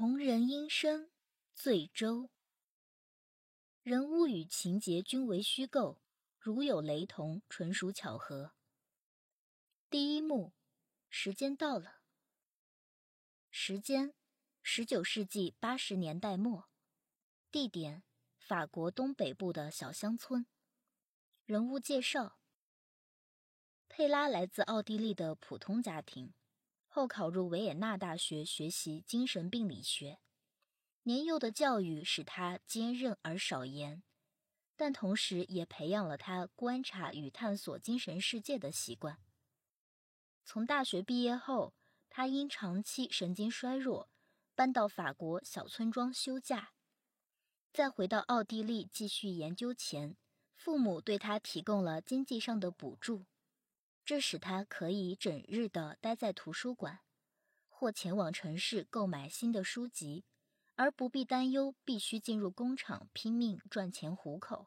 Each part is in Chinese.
同人音声，醉舟。人物与情节均为虚构，如有雷同，纯属巧合。第一幕，时间到了。时间，19世纪80年代末。地点，法国东北部的小乡村。人物介绍：佩拉来自奥地利的普通家庭，后考入维也纳大学学习精神病理学。年幼的教育使他坚韧而少言，但同时也培养了他观察与探索精神世界的习惯。从大学毕业后，他因长期神经衰弱，搬到法国小村庄休假。在回到奥地利继续研究前，父母对他提供了经济上的补助，这使他可以整日地待在图书馆，或前往城市购买新的书籍，而不必担忧必须进入工厂拼命赚钱糊口。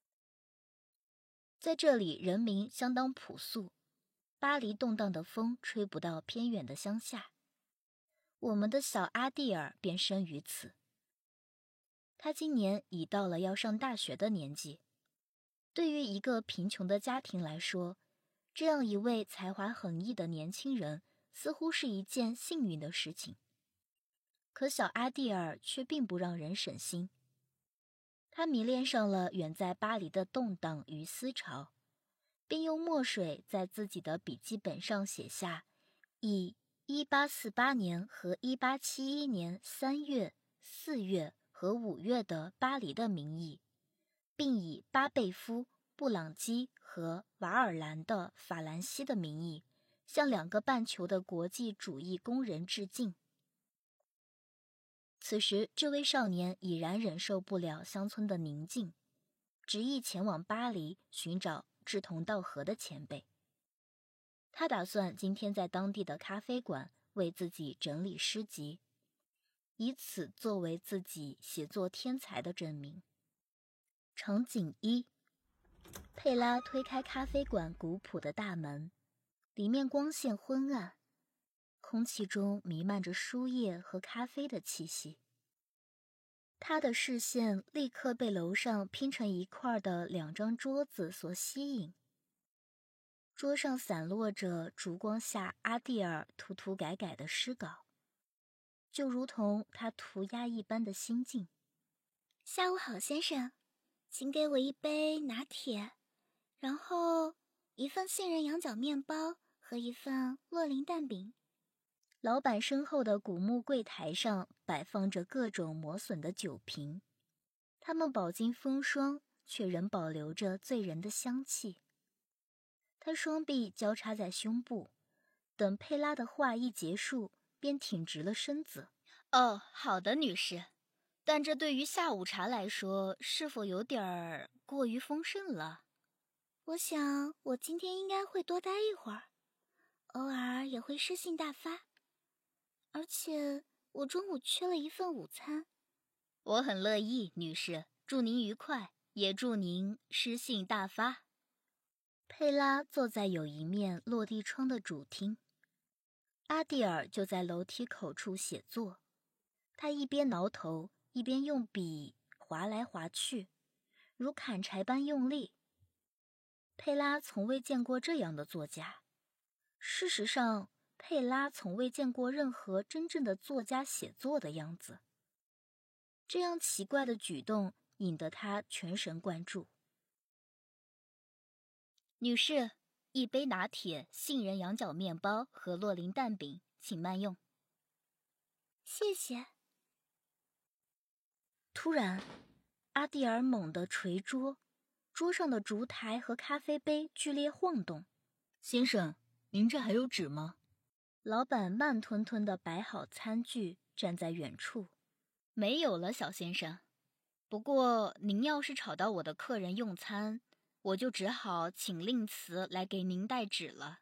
在这里，人民相当朴素，巴黎动荡的风吹不到偏远的乡下。我们的小阿蒂尔便生于此。他今年已到了要上大学的年纪。对于一个贫穷的家庭来说，这样一位才华横溢的年轻人似乎是一件幸运的事情。可小阿蒂尔却并不让人省心。他迷恋上了远在巴黎的动荡与思潮，并用墨水在自己的笔记本上写下以1848年和1871年3月、4月和5月的巴黎的名义，并以巴贝夫、布朗基和瓦尔兰的法兰西的名义，向2个半球的国际主义工人致敬。此时，这位少年已然忍受不了乡村的宁静，执意前往巴黎寻找志同道合的前辈。他打算今天在当地的咖啡馆为自己整理诗集，以此作为自己写作天才的证明。场景1，佩拉推开咖啡馆古朴的大门，里面光线昏暗，空气中弥漫着书叶和咖啡的气息。他的视线立刻被楼上拼成一块的2张桌子所吸引。桌上散落着烛光下阿蒂尔涂涂改改的诗稿，就如同他涂鸦一般的心境。 下午好，先生，请给我一杯拿铁，然后1份杏仁羊角面包和1份洛林蛋饼。 老板身后的古木柜台上摆放着各种磨损的酒瓶，它们饱经风霜，却仍保留着醉人的香气。他双臂交叉在胸部，等佩拉的话一结束，便挺直了身子。 哦，好的，女士。但这对于下午茶来说，是否有点过于丰盛了？ 我想我今天应该会多待一会儿，偶尔也会诗兴大发。而且我中午缺了1份午餐。 我很乐意，女士，祝您愉快，也祝您诗兴大发。 佩拉坐在有一面落地窗的主厅，阿蒂尔就在楼梯口处写作。他一边挠头，一边用笔划来划去，如砍柴般用力。佩拉从未见过这样的作家。事实上，佩拉从未见过任何真正的作家写作的样子。这样奇怪的举动引得他全神贯注。 女士，1杯拿铁、杏仁羊角面包和洛林蛋饼，请慢用。 谢谢。 突然，阿蒂尔猛地捶桌，桌上的烛台和咖啡杯剧烈晃动。 先生，您这还有纸吗？ 老板慢吞吞地摆好餐具，站在远处。 没有了，小先生。不过您要是吵到我的客人用餐，我就只好请令词来给您带纸了。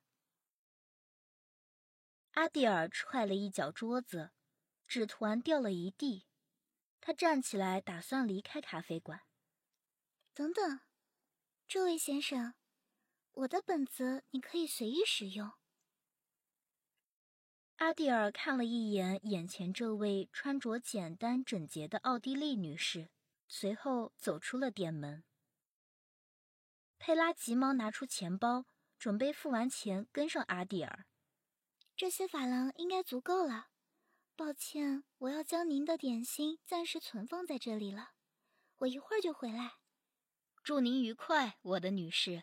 阿蒂尔踹了一脚桌子，纸团掉了一地。他站起来打算离开咖啡馆。 等等，这位先生，我的本子你可以随意使用。 阿蒂尔看了一眼眼前这位穿着简单整洁的奥地利女士，随后走出了店门。佩拉急忙拿出钱包，准备付完钱跟上阿蒂尔。 这些法郎应该足够了。抱歉，我要将您的点心暂时存放在这里了，我一会儿就回来。 祝您愉快，我的女士。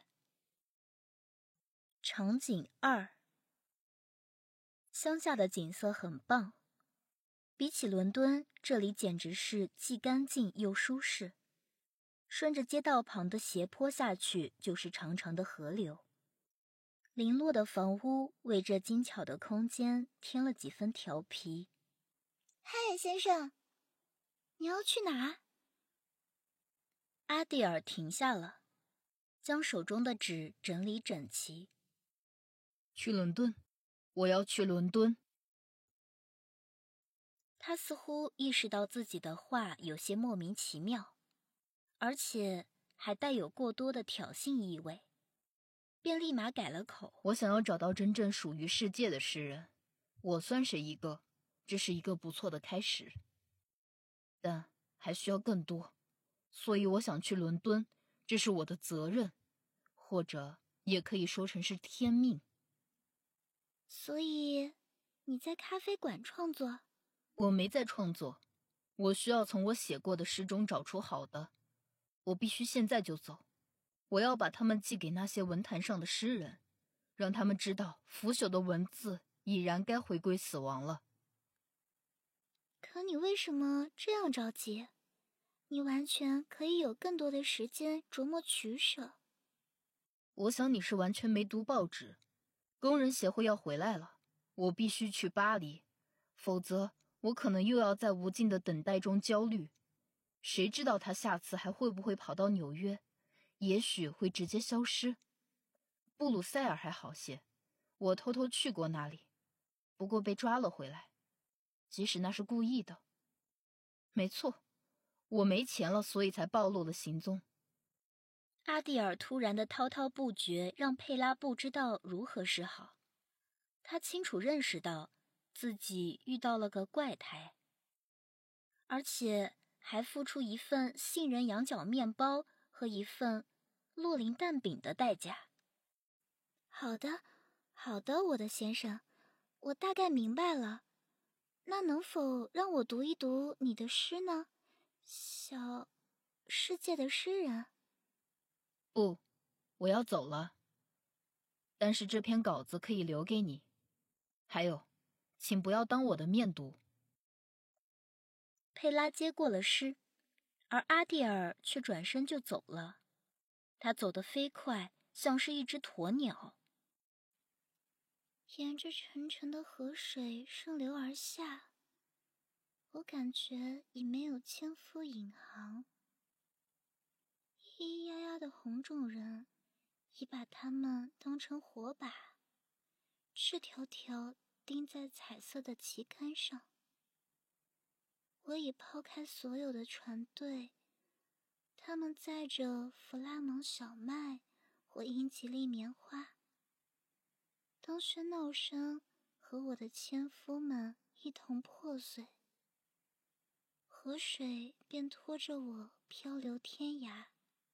场景2。乡下的景色很棒，比起伦敦，这里简直是既干净又舒适。顺着街道旁的斜坡下去，就是长长的河流。零落的房屋为这精巧的空间添了几分调皮。 嗨，先生，你要去哪？ 阿蒂尔停下了，将手中的纸整理整齐。 去伦敦，我要去伦敦。 他似乎意识到自己的话有些莫名其妙，而且还带有过多的挑衅意味，便立马改了口。 我想要找到真正属于世界的诗人，我算是一个，这是一个不错的开始，但还需要更多，所以我想去伦敦，这是我的责任，或者也可以说成是天命。 所以你在咖啡馆创作？ 我没在创作，我需要从我写过的诗中找出好的，我必须现在就走。我要把它们寄给那些文坛上的诗人，让他们知道腐朽的文字已然该回归死亡了。 可你为什么这样着急？你完全可以有更多的时间琢磨取舍。 我想你是完全没读报纸。工人协会要回来了，我必须去巴黎，否则我可能又要在无尽的等待中焦虑。谁知道他下次还会不会跑到纽约，也许会直接消失。布鲁塞尔还好些，我偷偷去过那里，不过被抓了回来，即使那是故意的。没错，我没钱了，所以才暴露了行踪。 阿蒂尔突然的滔滔不绝让佩拉不知道如何是好。他清楚认识到自己遇到了个怪胎，而且还付出一份杏仁羊角面包和一份洛林蛋饼的代价。 好的，好的，我的先生，我大概明白了。那能否让我读一读你的诗呢？小世界的诗人。 不，我要走了。但是这篇稿子可以留给你。还有，请不要当我的面读。 佩拉接过了诗，而阿蒂尔却转身就走了。他走得飞快，像是一只鸵鸟。 沿着沉沉的河水顺流而下，我感觉已没有千夫引航。咿咿呀呀的红种人已把它们当成火把，赤条条钉在彩色的旗杆上。我已抛开所有的船队，他们载着弗拉芒小麦或英吉利棉花。当喧闹声和我的纤夫们一同破碎，河水便拖着我漂流天涯。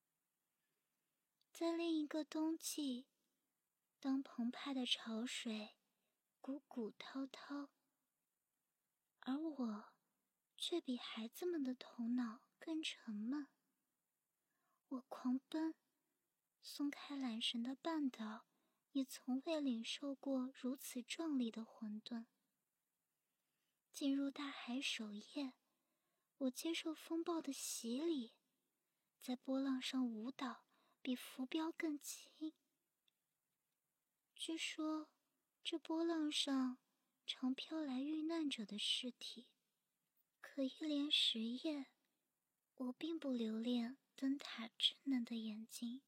在另一个冬季，当澎湃的潮水汩汩滔滔，而我却比孩子们的头脑更沉闷。我狂奔，松开缆绳的半岛也从未领受过如此壮丽的混沌。进入大海首页，我接受风暴的洗礼，在波浪上舞蹈比浮标更轻。据说这波浪上常飘来遇难者的尸体，可一连10夜，我并不留恋灯塔稚嫩的眼睛。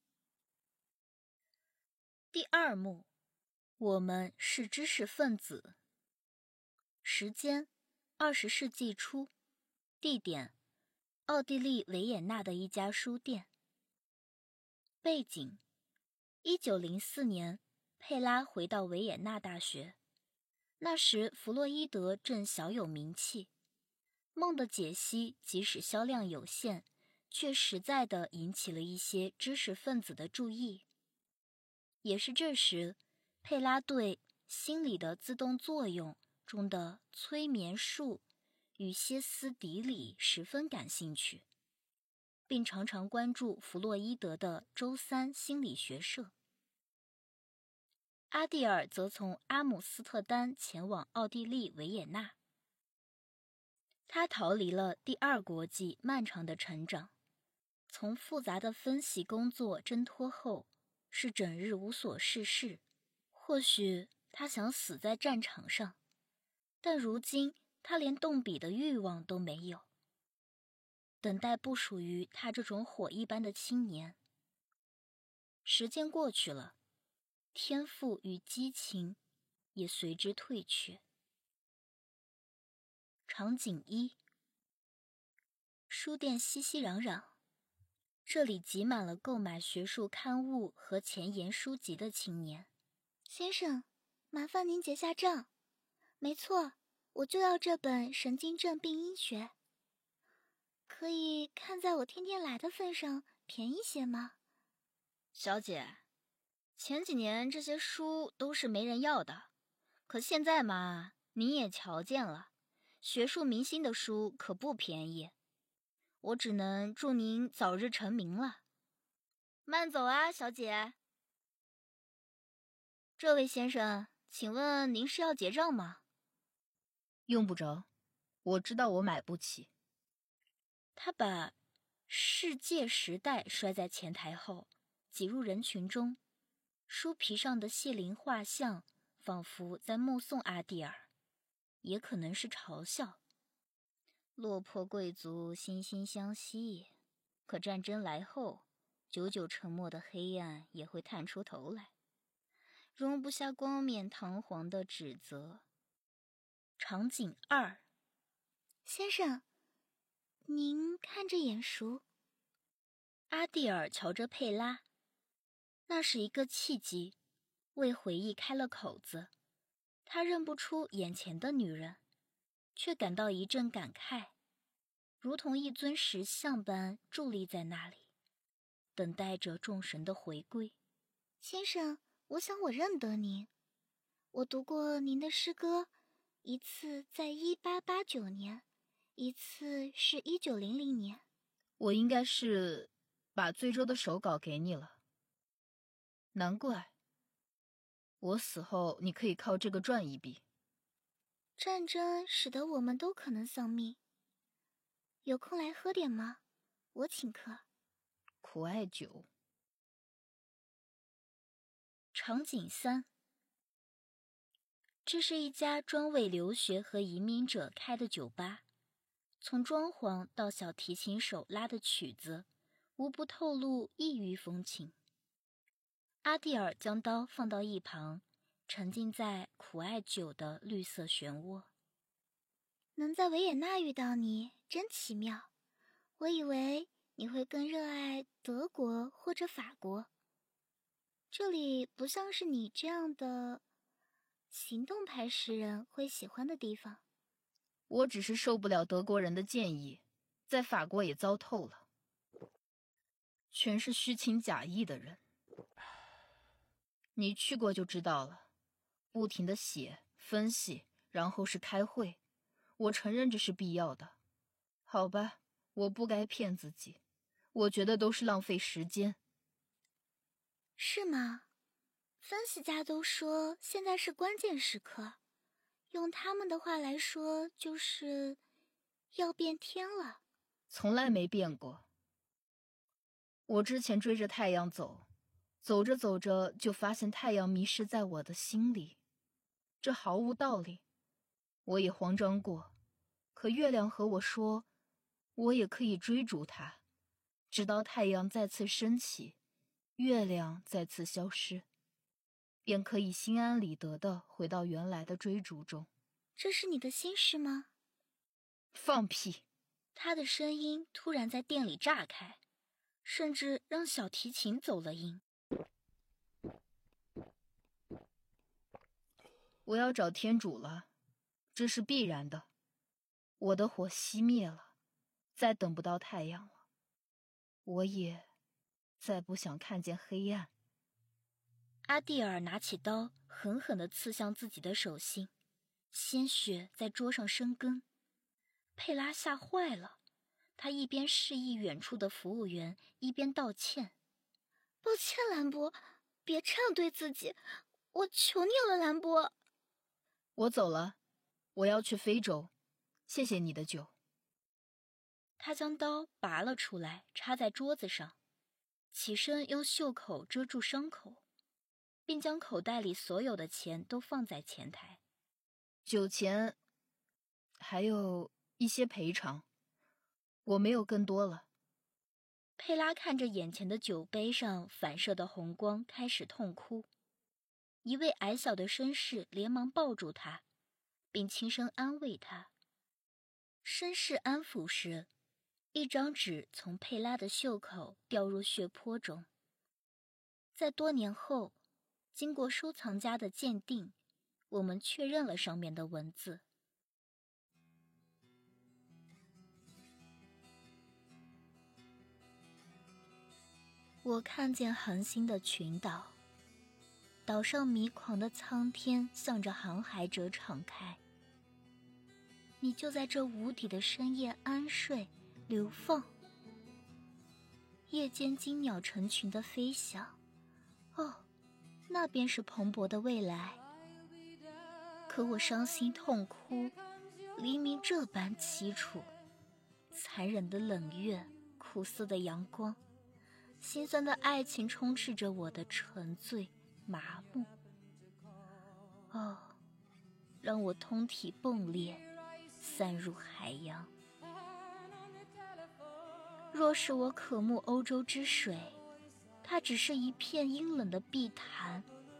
第2幕，我们是知识分子。时间：20世纪初。地点：奥地利维也纳的一家书店。背景：1904年，佩拉回到维也纳大学。 那时弗洛伊德正小有名气，梦的解析即使销量有限，却实在地引起了一些知识分子的注意。也是这时，佩拉对心理的自动作用中的催眠术与歇斯底里十分感兴趣，并常常关注弗洛伊德的周三心理学社。阿蒂尔则从阿姆斯特丹前往奥地利维也纳。他逃离了第二国际漫长的成长，从复杂的分析工作挣脱后，是整日无所事事。或许他想死在战场上，但如今他连动笔的欲望都没有。等待不属于他这种火一般的青年。时间过去了，天赋与激情也随之退却。场景一，书店熙熙攘攘，这里挤满了购买学术刊物和前沿书籍的青年。 先生，麻烦您结下账。没错，我就要这本《神经症病因学》。可以看在我天天来的份上，便宜些吗？ 小姐，前几年这些书都是没人要的，可现在嘛，您也瞧见了，学术明星的书可不便宜。我只能祝您早日成名了。慢走啊，小姐。这位先生，请问您是要结账吗？ 用不着，我知道我买不起。 他把《世界时代》摔在前台后，挤入人群中，书皮上的谢林画像仿佛在目送阿蒂尔，也可能是嘲笑。落魄贵族惺惺相惜，可战争来后，久久沉默的黑暗也会探出头来，容不下冠冕堂皇的指责。场景二， 先生，您看着眼熟。 阿蒂尔瞧着佩拉，那是一个契机，为回忆开了口子。他认不出眼前的女人，却感到一阵感慨，如同一尊石像般伫立在那里，等待着众神的回归。 先生，我想我认得您，我读过您的诗歌，一次在1889年，一次是1900年。 我应该是把最周的手稿给你了。难怪，我死后你可以靠这个赚一笔。 战争使得我们都可能丧命。有空来喝点吗？我请客。 苦艾酒。 场景三，这是一家专为留学和移民者开的酒吧，从装潢到小提琴手拉的曲子，无不透露异域风情。阿蒂尔将刀放到一旁，沉浸在苦艾酒的绿色漩涡。 能在维也纳遇到你，真奇妙。我以为你会更热爱德国或者法国。这里不像是你这样的行动派诗人会喜欢的地方。 我只是受不了德国人的建议，在法国也糟透了，全是虚情假意的人。你去过就知道了，不停地写、分析，然后是开会。我承认这是必要的。好吧，我不该骗自己，我觉得都是浪费时间。 是吗？分析家都说现在是关键时刻，用他们的话来说，就是要变天了。 从来没变过。我之前追着太阳走，走着走着就发现太阳迷失在我的心里，这毫无道理。我也慌张过，可月亮和我说，我也可以追逐它，直到太阳再次升起，月亮再次消失，便可以心安理得地回到原来的追逐中。 这是你的心事吗？ 放屁！ 他的声音突然在店里炸开，甚至让小提琴走了音。 我要找天主了，这是必然的。我的火熄灭了，再等不到太阳了。我也再不想看见黑暗。 阿蒂尔拿起刀，狠狠地刺向自己的手心，鲜血在桌上生根。佩拉吓坏了，她一边示意远处的服务员，一边道歉：“ 抱歉，兰博，别这样对自己，我求你了，兰博。” 我走了，我要去非洲，谢谢你的酒。 他将刀拔了出来，插在桌子上，起身用袖口遮住伤口，并将口袋里所有的钱都放在前台。 酒钱，还有一些赔偿，我没有更多了。 佩拉看着眼前的酒杯上反射的红光，开始痛哭。一位矮小的绅士连忙抱住他，并轻声安慰他。绅士安抚时，一张纸从佩拉的袖口掉入血泊中。在多年后，经过收藏家的鉴定，我们确认了上面的文字。我看见恒星的群岛，岛上迷狂的苍天向着航海者敞开。你就在这无底的深夜安睡流放，夜间金鸟成群的飞翔，哦，那便是蓬勃的未来。可我伤心痛哭，黎明这般凄楚，残忍的冷月，苦涩的阳光，心酸的爱情充斥着我的沉醉麻木。哦，让我通体迸裂，散入海洋。若是我渴慕欧洲之水，它只是一片阴冷的碧潭。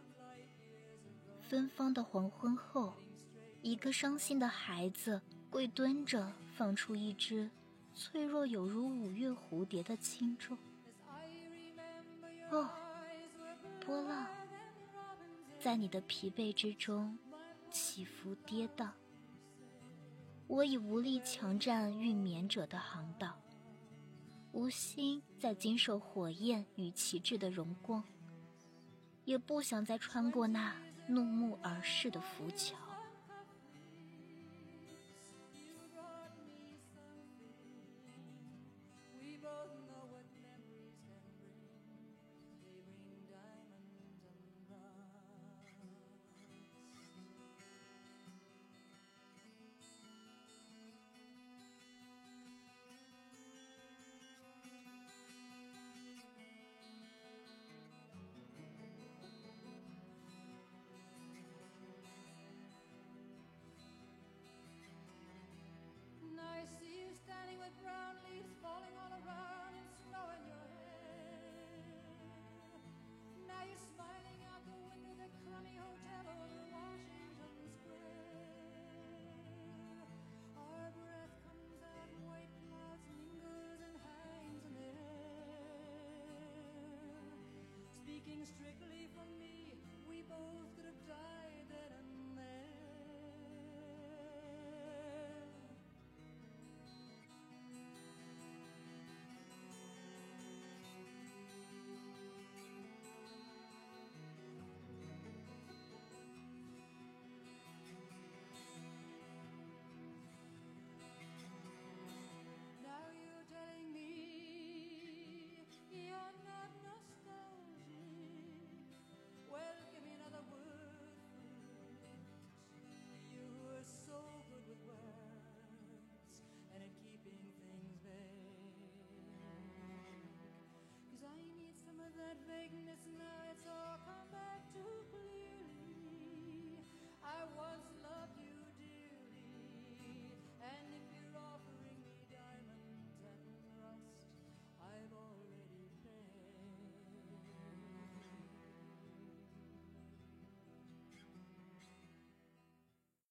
芬芳的黄昏后，一个伤心的孩子跪蹲着，放出一只脆弱有如五月蝴蝶的轻重。哦，波浪在你的疲惫之中起伏跌宕。我已无力强占运绵者的航道，无心再经受火焰与旗帜的荣光，也不想再穿过那怒目而视的浮桥。 Speaking strictly for me, we both could have died then and there. Now you're telling me you're not nostalgic. Well, give me another word for it. You were so good with words and at keeping things vague. 'Cause I need some of that vagueness now. It's all come back too clearly. I was